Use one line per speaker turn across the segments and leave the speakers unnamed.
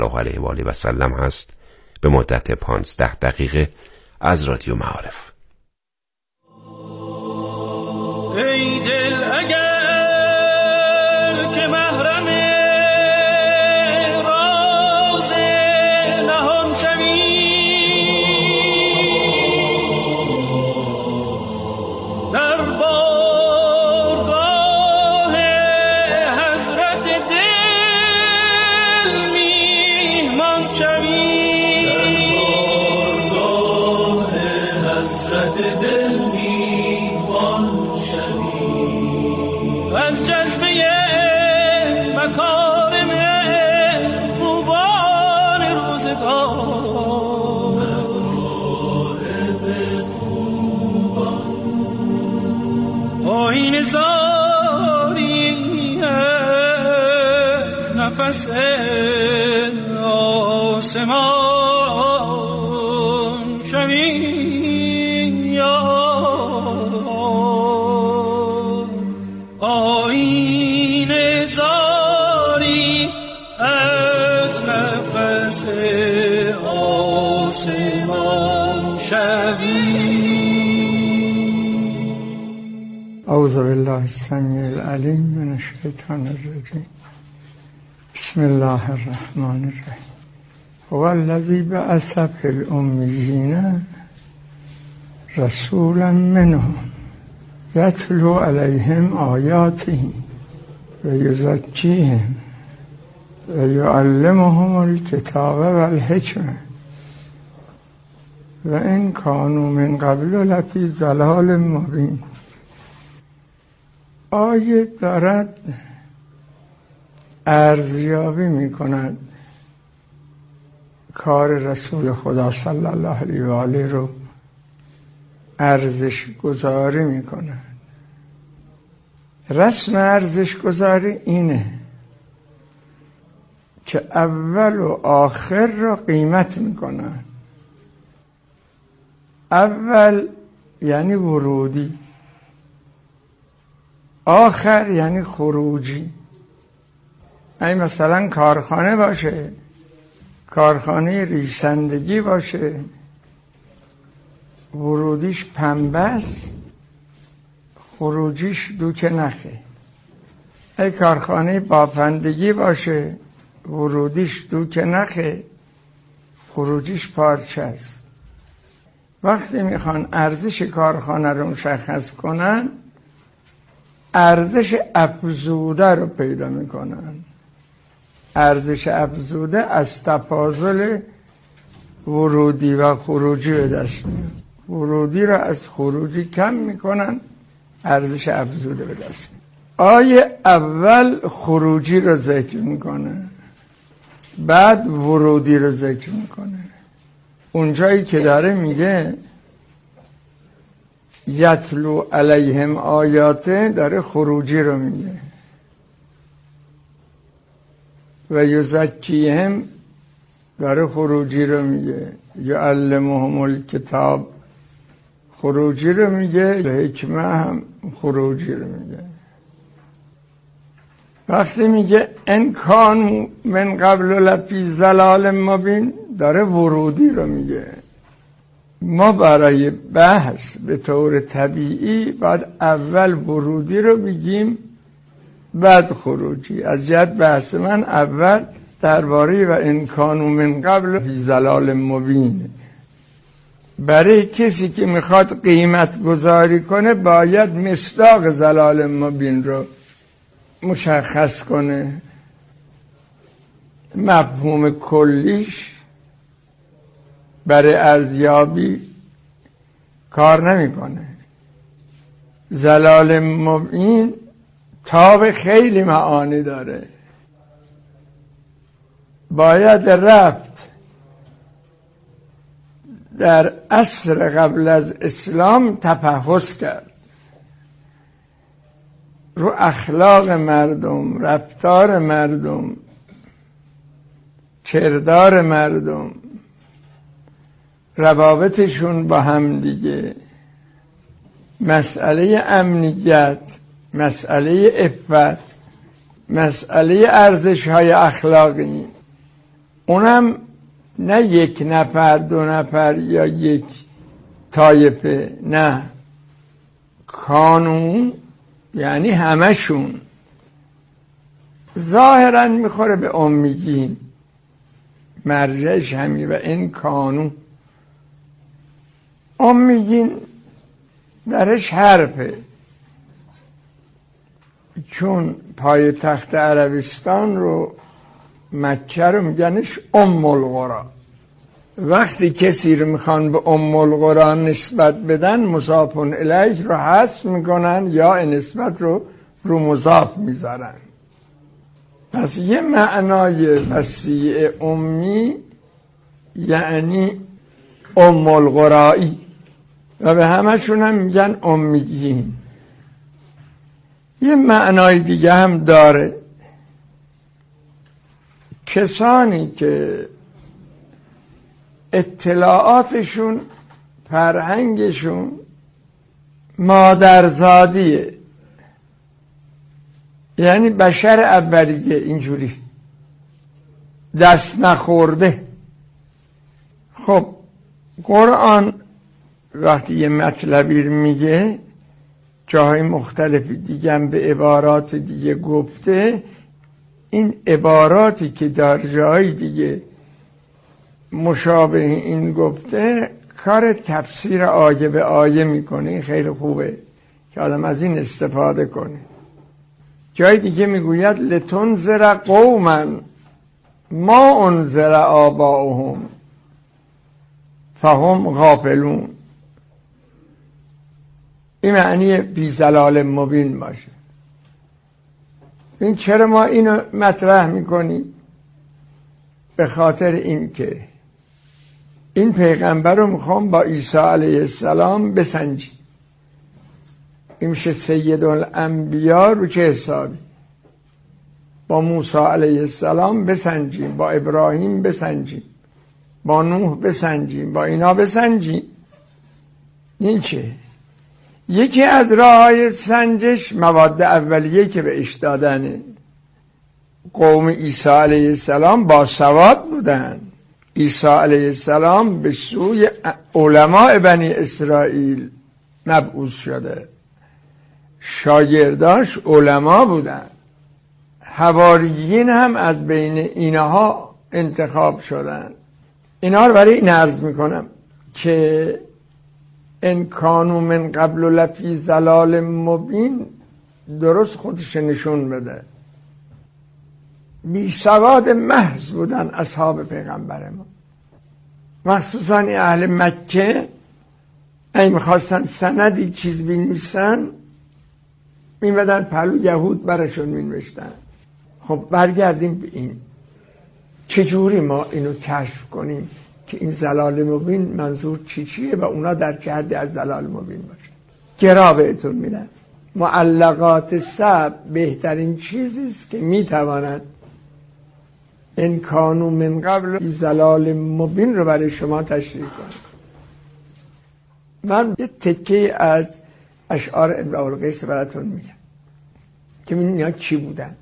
الله علیه و آله و سلم هست به مدت 15 دقیقه از رادیو معارف.
ای دل اگر که محرم راز نهان شوی، در بارگاه حضرت دل میهمان شوی، در بارگاه حضرت دل میهمان شوی، از جذبه مکارم خوبان روزگار، آیین زاری از نفس آسمان شوی، آیین زاری از نفس آسمان شوی.
اعوذ بالله السمیع العلیم من الشیطان الرجیم. بسم الله الرحمن الرحیم. هو الذی بعث فی الامیین رسولا منهم یتلو علیهم آیاته و یزکیهم و یعلمهم الکتاب و الحکمه و ان کانوا من قبل لفی ضلال مبین. آیه دارد ارزیابی می کند کار رسول خدا صلی الله علیه و آله رو ارزش گذاری می کند. رسم ارزش گذاری اینه که اول و آخر رو قیمت می کند. اول یعنی ورودی، آخر یعنی خروجی. این مثلا کارخانه باشه، کارخانه ریسندگی باشه، ورودیش پنبه است، خروجیش دوک نخه. ای کارخانه بافندگی باشه، ورودیش دوک نخه، خروجیش پارچه است. وقتی میخوان ارزش کارخانه رو مشخص کنن، ارزش افزوده رو پیدا میکنن. ارزش افزوده از تفاضل ورودی و خروجی به دست میاد. ورودی رو از خروجی کم میکنن، ارزش افزوده به دست میاد. آیه اول خروجی رو ذکر میکنه، بعد ورودی رو ذکر میکنه. اونجایی که داره میگه یتلو علیهم آیاته، داره خروجی رو میگه. و یزکیهم داره خروجی رو میگه. یعلمهم الکتاب خروجی رو میگه. حکمه هم خروجی رو میگه. وقتی میگه ان کانوا من قبل لفی ضلال مبین، داره ورودی رو میگه. ما برای بحث به طور طبیعی باید اول ورودی رو بگیم بعد خروجی. از جهت بحث من اول درباره و ان کانوا من قبل فی ضلال مبین. برای کسی که میخواد قیمت گذاری کنه باید مصداق ضلال مبین رو مشخص کنه. مفهوم کلیش برای ارزیابی کار نمیکنه. ضلال مبین تاب خیلی معانی داره. باید رفت در عصر قبل از اسلام تفحص کرد، رو اخلاق مردم، رفتار مردم، کردار مردم، روابطشون با هم دیگه، مسئله امنیت، مسئله عفت، مسئله ارزش‌های اخلاقی. اونم نه یک نفر، دو نفر یا یک طایفه، نه، کانون یعنی همشون. ظاهرا میخوره به امیین، مرجعش همین. و این کانون امیین درش حرفه، چون پای تخت عربستان رو، مکه رو میگنش ام القرا. وقتی کسی رو میخوان به ام القرا نسبت بدن، مضاف الیه رو حذف میکنن یا نسبت رو مضاف میذارن. پس یه معنای وسیع امی یعنی ام القرایی، و به همشون هم میگن امیین. یه معنای دیگه هم داره، کسانی که اطلاعاتشون، فرهنگشون مادرزادیه، یعنی بشر اولیه، اینجوری دست نخورده. خب قرآن وقتی یه مطلبی میگه، جاهای مختلفی دیگه هم به عبارات دیگه گفته، این عباراتی که در جاهای دیگه مشابه این گفته، کار تفسیر آیه به آیه میکنه. این خیلی خوبه که آدم از این استفاده کنه. جای دیگه میگوید لتنذر قوما ما انذر آباؤهم فهم غافلون. این معنی بی ضلال مبین باشه. این چرا ما اینو مطرح میکنیم؟ به خاطر این که این پیغمبر رو میخوام با عیسی علیه السلام بسنجیم. این میشه سید الانبیا رو چه حسابی؟ با موسی علیه السلام بسنجیم، با ابراهیم بسنجیم، با نوح بسنجیم، با اینا بسنجیم. این چه؟ یکی از راه‌های سنجش مواد اولیه که بهش دادنه. قوم عیسی علیه السلام با سواد بودن. عیسی علیه السلام به سوی علماء بنی اسرائیل مبعوث شده، شاگرداش علما بودن، حواریین هم از بین اینها انتخاب شدن. اینا رو برای این عرض میکنم که ان کانوا من قبل لفی ضلال مبین درست خودش نشون بده. بی سواد محض بودن اصحاب پیغمبر ما، مخصوصا اهل مکه. اگه میخواستن سندی چیز بنویسن، میمدن پلو یهود برشون مینوشتن. خب برگردیم به این، چجوری ما اینو کشف کنیم که این ضلال مبین منظور چیه و اونا در چه حدی از ضلال مبین باشه. گرا بهتون میدن. معلقات سبع بهترین چیزیست که میتواند ان کانوا من قبل ضلال مبین رو برای شما تشریح کنه. من یه تکه از اشعار امرؤ القیس براتون میگم که اینا چی بودن.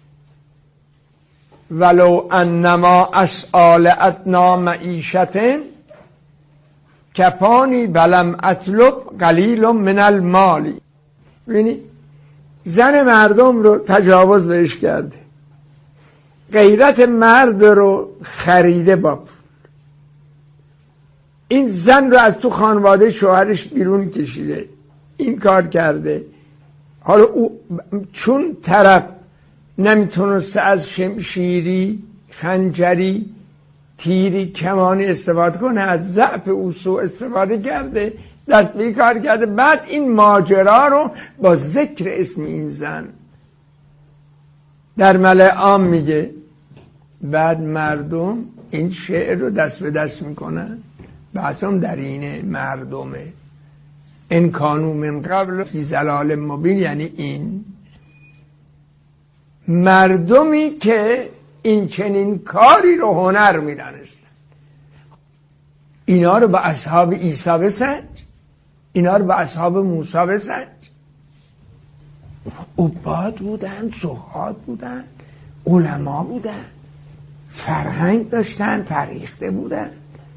ولو انما اسئال ادنا معیشتن کفانی بلم اطلب قلیل من المال. ببینی زن مردم رو تجاوز بهش کرده، غیرت مرد رو خریده با پول. این زن رو از تو خانواده شوهرش بیرون کشیده، این کار کرده. حالا او چون طرف نمیتونسته از شمشیری، خنجری، تیری، کمانی استفاده کنه، از ضعف او سوء استفاده کرده، دست به کار کرده. بعد این ماجرا رو با ذکر اسم این زن در ملأ عام میگه. بعد مردم این شعر رو دست به دست میکنن. بحثم در اینه مردمه. ان کانوا من قبل فی ضلال مبین، یعنی این مردمی که این چنین کاری رو هنر میدانستن. اینا رو با اصحاب عیسی بسنج، اینا رو با اصحاب موسی بسنج. عباد بودن، زهاد بودن، علما بودن، فرهنگ داشتن، فرهیخته بودن.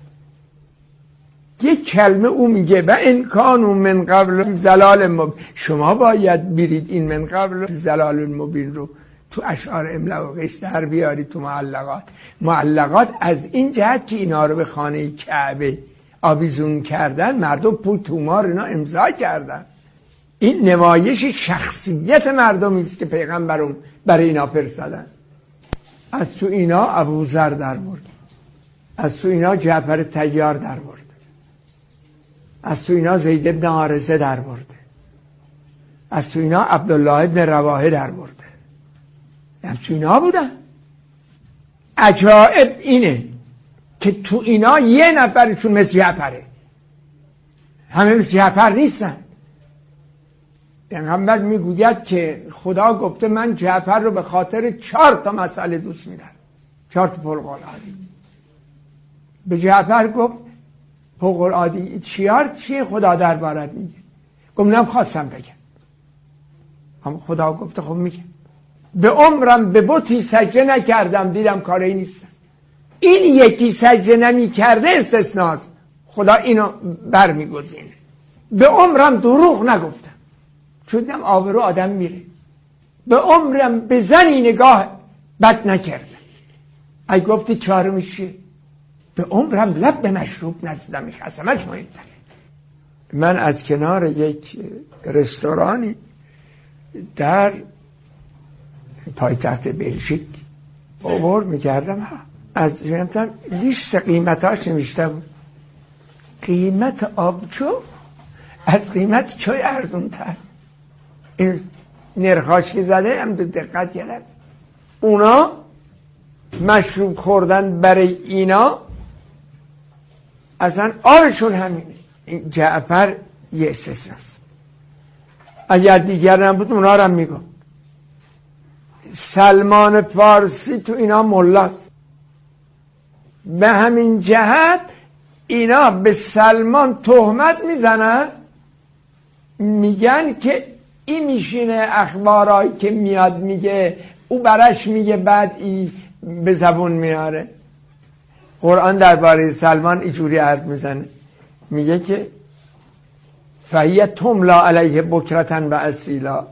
یک کلمه او میگه و ان کانوا من قبل ضلال مبین. شما باید برید این من قبل ضلال مبین رو تو اشعار املا و قیس در بیاری تو معلقات از این جهت که اینا رو به خانه کعبه آویزون کردن، مردم پول تومار اینا امضا کردن. این نمایش شخصیت مردمی است که پیغمبرون برای اینا فرستادن. از تو اینا ابوذر در برد، از تو اینا جعفر طیار در برد، از تو اینا زید ابن حارثه در برده، از تو اینا عبدالله ابن رواحه در برده. هم تو اینا بودن. عجائب اینه که تو اینا یه نفرشون مثل جعفره، همه مثل جعفر نیستن. پیغمبر میگوید که خدا گفته من جعفر رو به خاطر 4 مسئله دوست می‌دارم، 4 فوق العاده. به جعفر گفت فوق العاده چیه خدا دربارت میگه؟ گفتم خواستم بگم. هم خدا گفته خب میگم. به عمرم به بتی سجده نکردم، دیدم کاری نیستم. این یکی سجده نمی کرده استثناست، خدا اینو برمیگزینه. به عمرم دروغ نگفتم چون دیدم آبرو آدم میره. به عمرم به زنی نگاه بد نکردم. اگه گفتی 4 چیه؟ به عمرم لب به مشروب نزدم. خصمش مهمتره. من از کنار یک رستورانی در پایتخت بلژیک عبور میکردم، از جنبتم لیست قیمتاش نوشته بود قیمت آبجو از قیمت چای ارزون تر. این نرخاش که زده هم دو دقت گرفت. اونا مشروب خوردن برای اینا اصلا آبشون همینه. این جعفر یه استثناست. اگر دیگر نبود اونا رو هم میگم. سلمان فارسی تو اینا ملاست. به همین جهت اینا به سلمان تهمت میزنن، میگن که این میشینه اخبارایی که میاد میگه او برش میگه بعد ای به زبون میاره. قرآن درباره سلمان اینجوری حرف میزنه، میگه که فهیه تملا علیه بکرتن و اصیلا.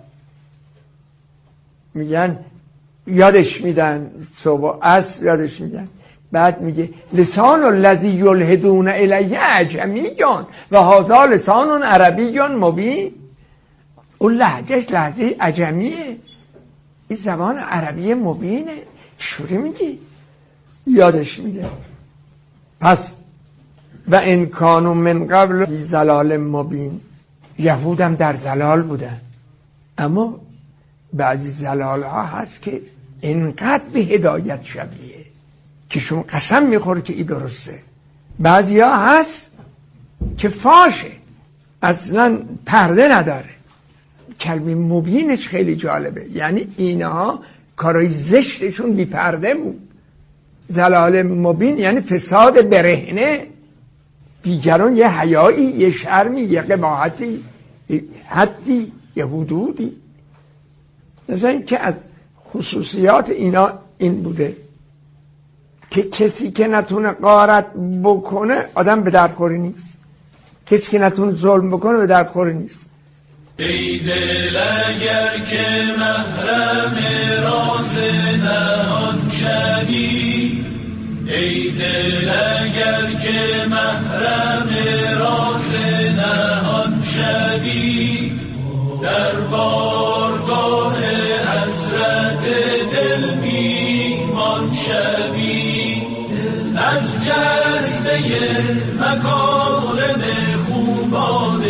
میگن یادش میدن صبح و عصر یادش میدن. بعد میگه لسان الذی یلحدون الیه اعجمیون و هذا لسان عربی مبین. اون لهجهش لهجه عجمیه، این زبان عربی مبینه. چوری میگی؟ یادش میده. پس و ان کانوا من قبل فی ضلال مبین. یهودم در ضلال بودن، اما بعضی ضلال ها هست که اینقدر به هدایت شبیه که شما قسم میخوره که این درسته. بعضی ها هست که فاشه، اصلا پرده نداره. کلمه مبینش خیلی جالبه، یعنی اینها کارای زشتشون بی پرده بود. ضلال مبین یعنی فساد برهنه. دیگران یه حیایی، یه شرمی، یه قباحتی، حدی، یه حدودی. مثلا این که از خصوصیات اینا این بوده که کسی که نتونه غارت بکنه آدم به درد خوری نیست، کسی که نتونه ظلم بکنه به درد خوری نیست.
ای دل اگر که محرم راز نهان شوی، ای دل اگر که محرم راز نهان شوی، در بارگاه حضرت دل میمان شوی، از جذبه مکارم خوبان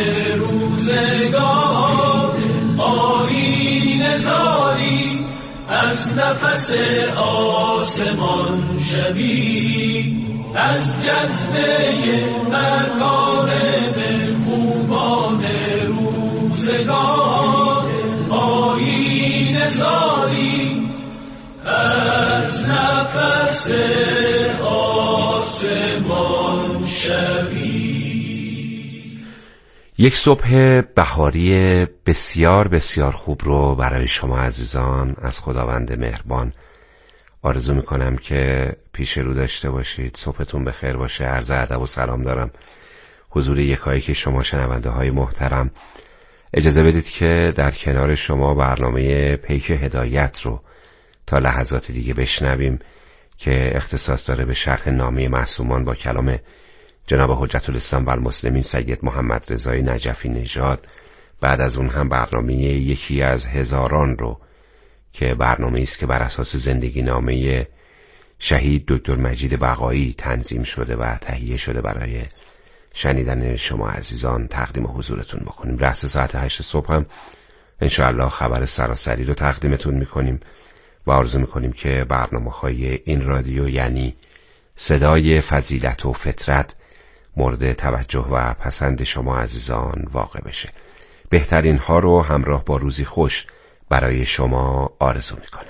روزگار آیین زاری، از نفس آسمان شوی، از جذبه مکارم خوبان روزگار آیین زاری، از نفس آسمان شوی.
یک صبح بهاری بسیار بسیار خوب رو برای شما عزیزان از خداوند مهربان آرزو میکنم که پیش رو داشته باشید. صبحتون بخیر باشه. عرض ادب و سلام دارم حضور یکایک شما شنونده های محترم. اجازه بدید که در کنار شما برنامه پیک هدایت رو تا لحظات دیگه بشنویم که اختصاص داره به شرح نامه معصومان با کلام جناب حجت الاسلام و المسلمین سید محمد رضای نجفی نژاد. بعد از اون هم برنامه یکی از هزاران رو که برنامه است که بر اساس زندگی نامه شهید دکتر مجید بقایی تنظیم شده و تهیه شده برای شنیدن شما عزیزان تقدیم حضورتون بکنیم. رأس ساعت 8 صبح هم انشاءالله خبر سراسری رو تقدیمتون میکنیم و آرزو میکنیم که برنامه‌های این رادیو یعنی صدای فضیلت و فطرت مورد توجه و پسند شما عزیزان واقع بشه. بهترین ها رو همراه با روزی خوش برای شما آرزو میکنم.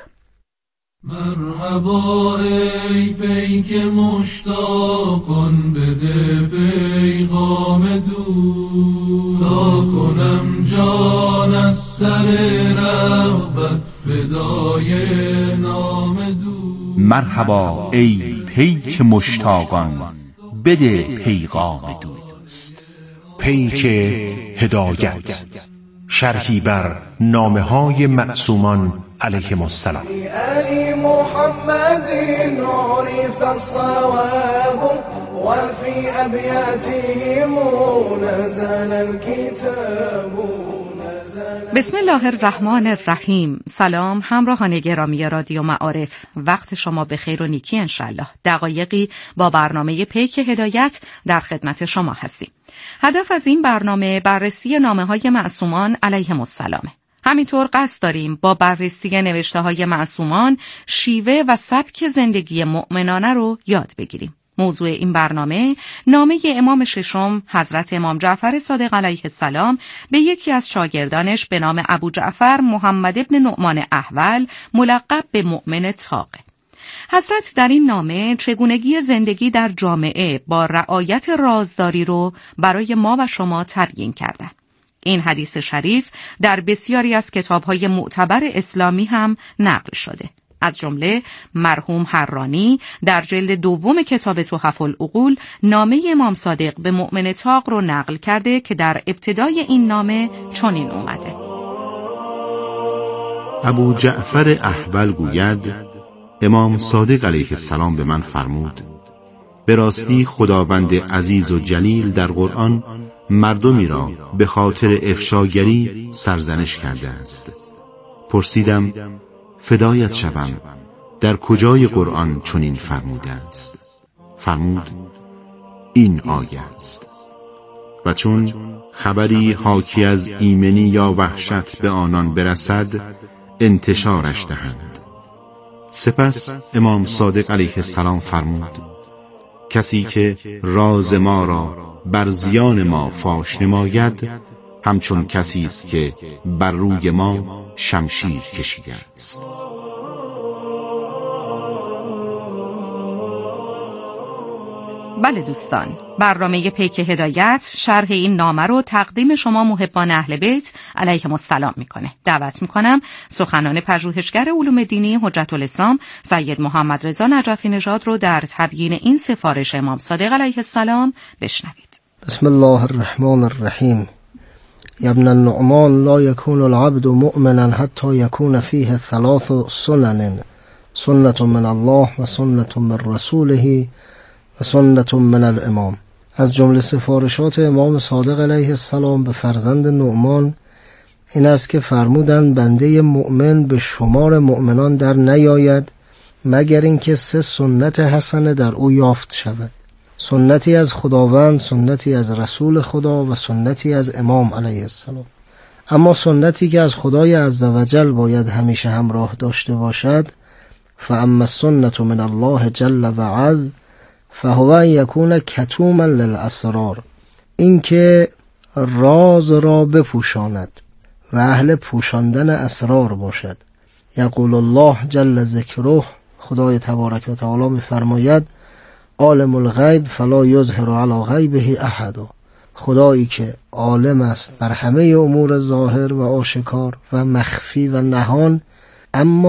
مرحبا ای پیک مشتاقان، بده پیغام دوست تا کنم جان از سر رغبت فدای نام دوست.
مرحبا ای پیک مشتاقان، بده پیغام دوست. پیک هدایت، شرحی بر نامه های معصومان علیهم السلام.
علی محمد عرف الصواب وفي ابياتهم نزل الكتاب.
بسم الله الرحمن الرحیم. سلام همراهان گرامی رادیو معارف، وقت شما بخیر و نیکی انشالله. دقایقی با برنامه پیک هدایت در خدمت شما هستیم. هدف از این برنامه بررسی نامه‌های معصومان علیهم السلام. همینطور قصد داریم با بررسی نوشته‌های معصومان شیوه و سبک زندگی مؤمنانه رو یاد بگیریم. موضوع این برنامه نامه امام ششم حضرت امام جعفر صادق علیه السلام به یکی از شاگردانش به نام ابو جعفر محمد ابن نعمان احول ملقب به مؤمن طاقه. حضرت در این نامه چگونگی زندگی در جامعه با رعایت رازداری رو برای ما و شما تبیین کردند. این حدیث شریف در بسیاری از کتاب‌های معتبر اسلامی هم نقل شده. از جمله مرحوم حرانی در جلد دوم کتاب تحف العقول نامه امام صادق به مؤمن طاق رو نقل کرده که در ابتدای این نامه چنین اومده:
ابو جعفر احول گوید امام صادق علیه السلام به من فرمود به راستی خداوند عزیز و جلیل در قرآن مردمی را به خاطر افشاگری سرزنش کرده است. پرسیدم فدایت شوم، در کجای قرآن چنین فرموده است؟ فرمود این آیه است: و چون خبری حاکی از ایمنی یا وحشت به آنان برسد انتشارش دهند. سپس امام صادق علیه السلام فرمود کسی که راز ما را بر زیان ما فاش نماید همچون کسی است که بر روی ما شمشیر کشیده است.
بله دوستان، برنامه پیک هدایت شرح این نامه رو تقدیم شما محبان اهل بیت علیهم السلام میکنه. دعوت میکنم سخنان پژوهشگر علوم دینی حجت الاسلام سید محمد رضا نجفی نژاد رو در تبیین این سفارش امام صادق علیه السلام بشنوید.
بسم الله الرحمن الرحیم. یا ابن النعمان لا يكون العبد مؤمنا حتى يكون فيه ثلاث سنن، سنة من الله و سنة من رسوله و سنة من الامام. از جمله سفارشات امام صادق علیه السلام به فرزند نعمان این است که فرمودند بنده مؤمن به شمار مؤمنان در نیاید مگر اینکه 3 سنت حسنه در او یافت شود: سنتی از خداوند، سنتی از رسول خدا و سنتی از امام علیه السلام. اما سنتی که از خدای عزوجل باید همیشه همراه داشته باشد: فاما السنة من الله جل و عز فهو ان یکون کتوما للاسرار، این که راز را بپوشاند و اهل پوشاندن اسرار باشد. یقول الله جل ذکره، خدای تبارک و تعالی می‌فرماید: عالم الغیب فلا یظهر علی غیبه احد. خدایی که عالم است بر همه امور ظاهر و آشکار و مخفی و نهان، اما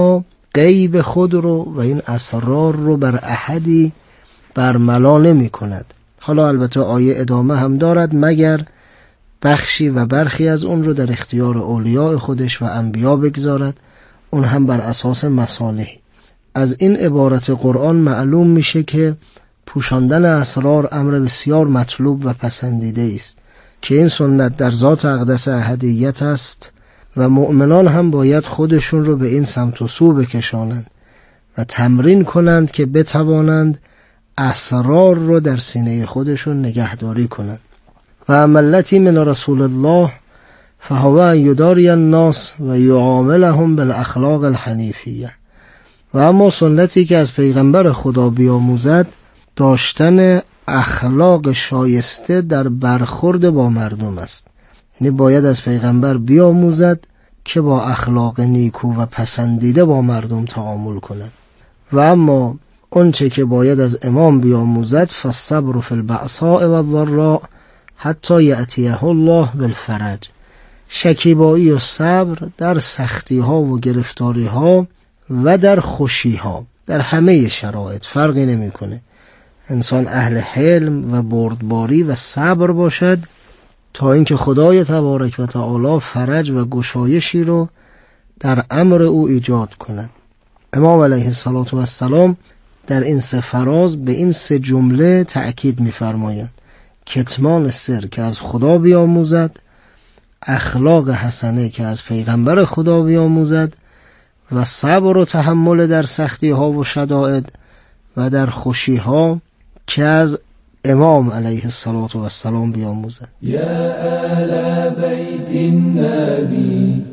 غیب خود رو و این اسرار رو بر احدی برملا نمی کند. حالا البته آیه ادامه هم دارد مگر بخشی و برخی از اون رو در اختیار اولیاء خودش و انبیا بگذارد، اون هم بر اساس مصالحی. از این عبارت قرآن معلوم میشه که پوشاندن اسرار امر بسیار مطلوب و پسندیده است که این سنت در ذات اقدس احدیت است و مؤمنان هم باید خودشون رو به این سمت و سو بکشانند و تمرین کنند که بتوانند اسرار رو در سینه خودشون نگهداری کنند. و ملتی من رسول الله فهو یداری الناس و یعاملهم بالاخلاق الحنیفیه. و اما سنتی که از پیغمبر خدا بیاموزد داشتن اخلاق شایسته در برخورد با مردم است. یعنی باید از پیغمبر بیاموزد که با اخلاق نیکو و پسندیده با مردم تعامل کند. و اما اونچه که باید از امام بیاموزد فالصبر فی البأساء والضراء حتی یأتیه الله بالفرج. شکیبایی و صبر در سختی ها و گرفتاری ها و در خوشی ها، در همه شرایط فرقی نمیکنه. انسان اهل حلم و بردباری و صبر باشد تا اینکه خدای تبارک و تعالی فرج و گشایشی رو در امر او ایجاد کند. امام علیه السلام در این سه فراز به این سه جمله تأکید می‌فرمایند: کتمان سر که از خدا بیاموزد، اخلاق حسنه که از پیغمبر خدا بیاموزد و صبر و تحمل در سختی ها و شدائد و در خوشی ها که از امام علیه السلام بیاموزد.
یا اهل بیت النبی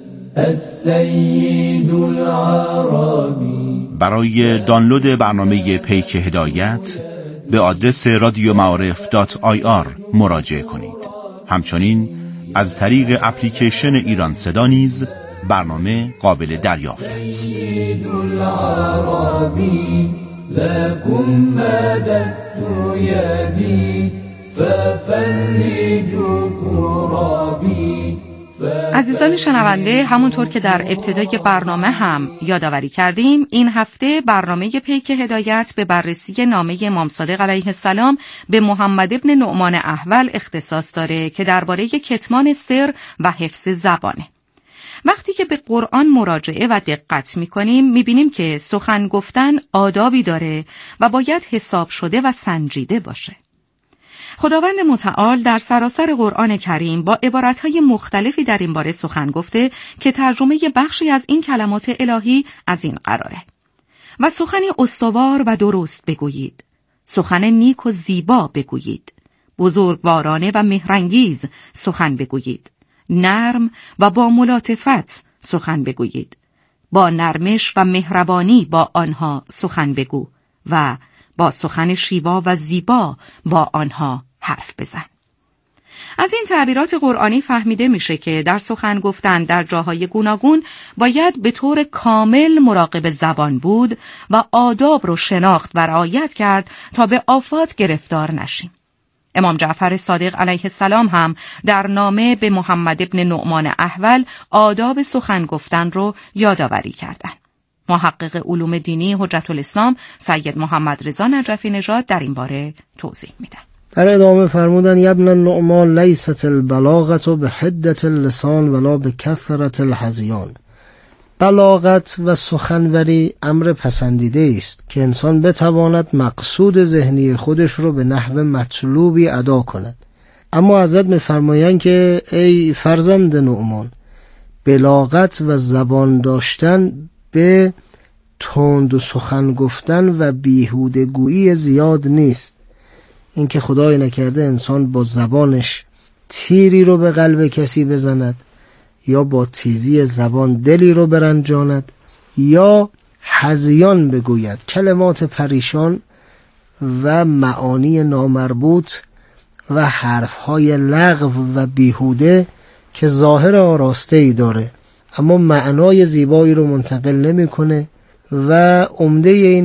السید العربی.
برای دانلود برنامه پیک هدایت به آدرس radioma'arif.ir مراجعه کنید. همچنین از طریق اپلیکیشن ایران صدا نیز برنامه قابل دریافت است.
لكم مددت يدي ففرجوا كرابي.
عزیزان شنونده، همونطور که در ابتدای برنامه هم یادآوری کردیم، این هفته برنامه پیک هدایت به بررسی نامه امام صادق علیه السلام به محمد ابن نعمان احول اختصاص داره که درباره کتمان سر و حفظ زبانه. وقتی که به قرآن مراجعه و دقت می‌کنیم می‌بینیم که سخن گفتن آدابی داره و باید حساب شده و سنجیده باشه. خداوند متعال در سراسر قرآن کریم با عبارتهای مختلفی در این باره سخن گفته که ترجمه بخشی از این کلمات الهی از این قراره: و سخنی استوار و درست بگویید، سخن نیک و زیبا بگویید، بزرگوارانه و مهرانگیز سخن بگویید، نرم و با ملاطفت سخن بگویید، با نرمش و مهربانی با آنها سخن بگو و با سخن شیوا و زیبا با آنها حرف بزن. از این تعبیرات قرآنی فهمیده میشه که در سخن گفتن در جاهای گوناگون باید به طور کامل مراقب زبان بود و آداب رو شناخت و رعایت کرد تا به آفات گرفتار نشیم. امام جعفر صادق علیه السلام هم در نامه به محمد ابن نعمان احول آداب سخن گفتن رو یادآوری کردند. محقق علوم دینی حجت الاسلام سید محمد رضا نجفی نژاد در این باره توضیح میدن.
در ادامه فرمودن: یا ابن النعمان لیست البلاغة بحدة اللسان ولا بکثرة الهذیان. بلاغت و سخنوری امر پسندیده است که انسان بتواند مقصود ذهنی خودش رو به نحو مطلوبی ادا کند. اما حضرت می‌فرمایند که ای فرزند نعمان، بلاغت و زبان داشتن به تند و سخن گفتن و بیهوده گویی زیاد نیست. اینکه خدای نکرده انسان با زبانش تیری رو به قلب کسی بزند، یا با تیزی زبان دلی رو برنجاند، یا هذیان بگوید، کلمات پریشان و معانی نامربوط و حرفهای لغو و بیهوده که ظاهر آراسته‌ای داره اما معنای زیبایی رو منتقل نمی‌کنه و عمده این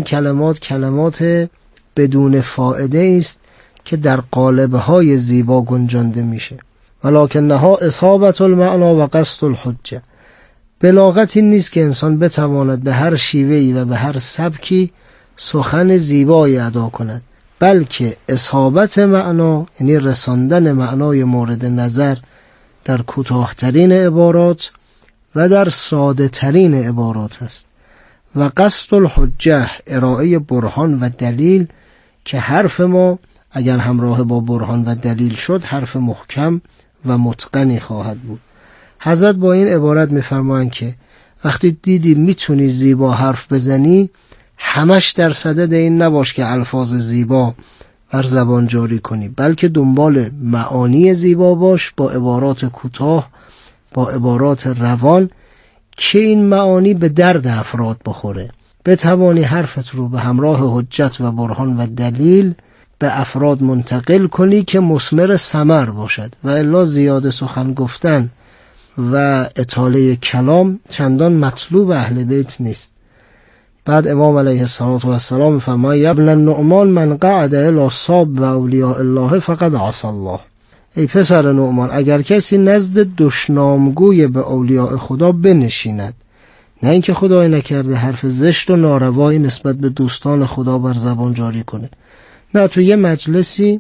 کلمات بدون فائده است که در قالب‌های زیبا گنجانده میشه. ولکنها اصابت المعنی و قصد الحجه. بلاغت این نیست که انسان بتواند به هر شیوهی و به هر سبکی سخن زیبایی ادا کند، بلکه اصابت معنا، یعنی رساندن معنای مورد نظر در کوتاه‌ترین عبارات و در ساده ترین عبارات است. و قصد الحجه، ارائه برهان و دلیل، که حرف ما اگر همراه با برهان و دلیل شد حرف محکم و متقنی خواهد بود. حضرت با این عبارت می‌فرمایند که وقتی دیدی میتونی زیبا حرف بزنی، همش در صدد این نباش که الفاظ زیبا بر زبان جاری کنی، بلکه دنبال معانی زیبا باش، با عبارات کوتاه، با عبارات روان، که این معانی به درد افراد بخوره، بتوانی حرفت رو به همراه حجت و برهان و دلیل به افراد منتقل کنی که مثمر ثمر باشد. و الا زیاده سخن گفتن و اطاله کلام چندان مطلوب اهل بیت نیست. بعد امام علیه السلام فرماید: یا ابن النعمان من قعد الی صاب و اولیاء الله فقد عصى الله. ای پسر نعمان، اگر کسی نزد دشنامگوی به اولیاء خدا بنشیند، نه اینکه خدای نکرده حرف زشت و ناروایی نسبت به دوستان خدا بر زبان جاری کنه، نه تو یه مجلسی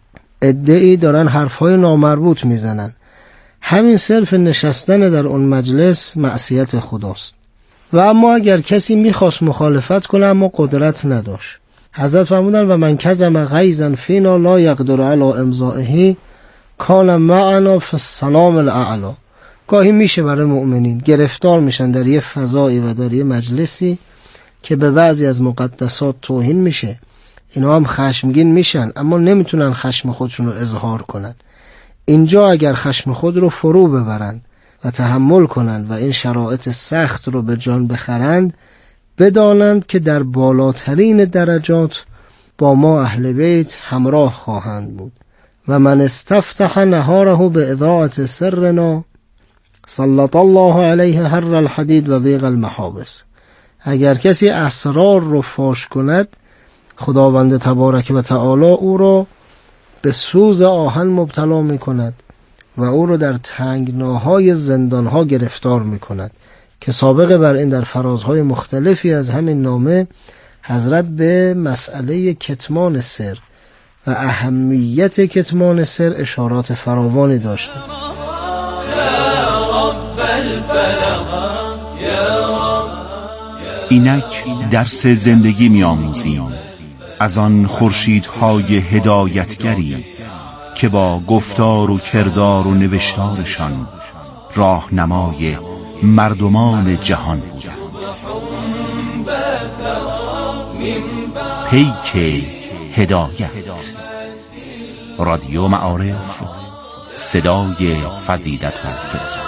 عده‌ای دارن حرفهای نامربوط میزنن، همین صرف نشستن در اون مجلس معصیت خداست. و اما اگر کسی میخواست مخالفت کنه اما قدرت نداشت، حضرت فرمودن: و من کظم غیظا فینا لا یقدر علی امضائه کان معنا فی السلام الاعلی. گاهی میشه برای مؤمنین گرفتار میشن در یه فضایی و در یه مجلسی که به بعضی از مقدسات توهین میشه، اینا هم خشمگین میشن اما نمیتونن خشم خودشون رو اظهار کنن. اینجا اگر خشم خود رو فرو ببرند و تحمل کنند و این شرایط سخت رو به جان بخرند، بدانند که در بالاترین درجات با ما اهل بیت همراه خواهند بود. و من استفتح نهاره به اذاعت سرنا سلط الله علیه حر الحدید و ضیق المحابس. اگر کسی اسرار رو فاش کند، خداوند تبارک و تعالی او رو به سوز آهن مبتلا می کند و او رو در تنگناهای زندانها گرفتار می کند، که سابقه بر این در فرازهای مختلفی از همین نامه حضرت به مسئله کتمان سر و اهمیت کتمان سر اشارات فراوانی داشتند.
اینک درس زندگی می آموزیم از آن خورشیدهای هدایتگری که با گفتار و کردار و نوشتارشان راهنمای مردمان جهان بودند. پیک هدایت، رادیو معارف، صدای فضیلت و فطرت.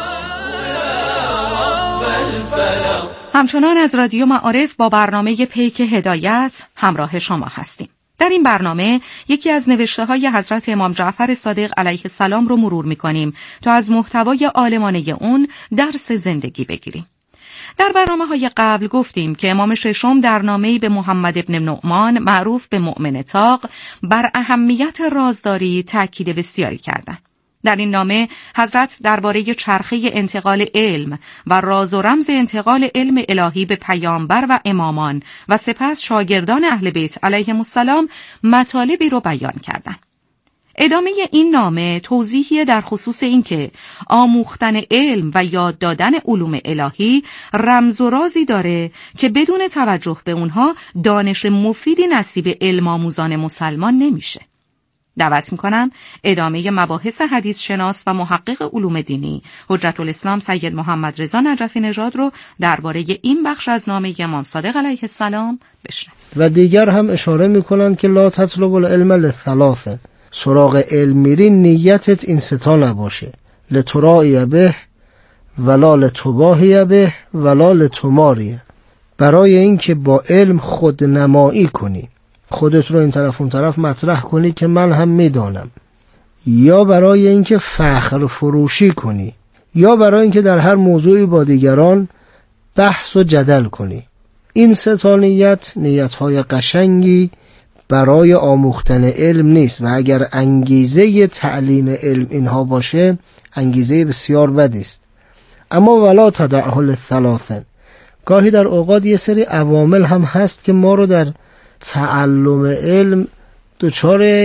همچنان از رادیو معارف با برنامه پیک هدایت همراه شما هستیم. در این برنامه یکی از نوشته‌های حضرت امام جعفر صادق علیه السلام رو مرور می‌کنیم تا از محتوای عالمانه اون درس زندگی بگیریم. در برنامه‌های قبل گفتیم که امام ششم در نامه‌ای به محمد ابن نعمان معروف به مؤمن طاق بر اهمیت رازداری تأکید بسیاری کردند. در این نامه حضرت درباره چرخه انتقال علم و راز و رمز انتقال علم الهی به پیامبر و امامان و سپس شاگردان اهل بیت علیهم السلام مطالبی رو بیان کردند. ادامه این نامه توضیحی در خصوص اینکه آموختن علم و یاد دادن علوم الهی رمز و رازی داره که بدون توجه به اونها دانش مفیدی نصیب علم آموزان مسلمان نمیشه. دعوت میکنم ادامه مباحث حدیث شناس و محقق علوم دینی حجت الاسلام سید محمد رضا نجفی نژاد رو درباره این بخش از نامه امام صادق علیه السلام بشنویم.
و دیگر هم اشاره میکنند که لا تطلب العلم للثلاثه، سراغ علم میری نیتت این ستا نباشه، لترائی به ولا لتباهی به ولا لتماریه، برای اینکه با علم خودنمایی کنی، خودت رو این طرف اون طرف مطرح کنی که من هم میدانم، یا برای اینکه فخر فروشی کنی، یا برای اینکه در هر موضوعی با دیگران بحث و جدل کنی. این ستا نیت‌های قشنگی برای آموختن علم نیست و اگر انگیزه تعلیم علم اینها باشه انگیزه بسیار بدی است. اما ولا تدعه للثلاث، گاهی در اوقات یه سری عوامل هم هست که ما رو در تعلم علم دچار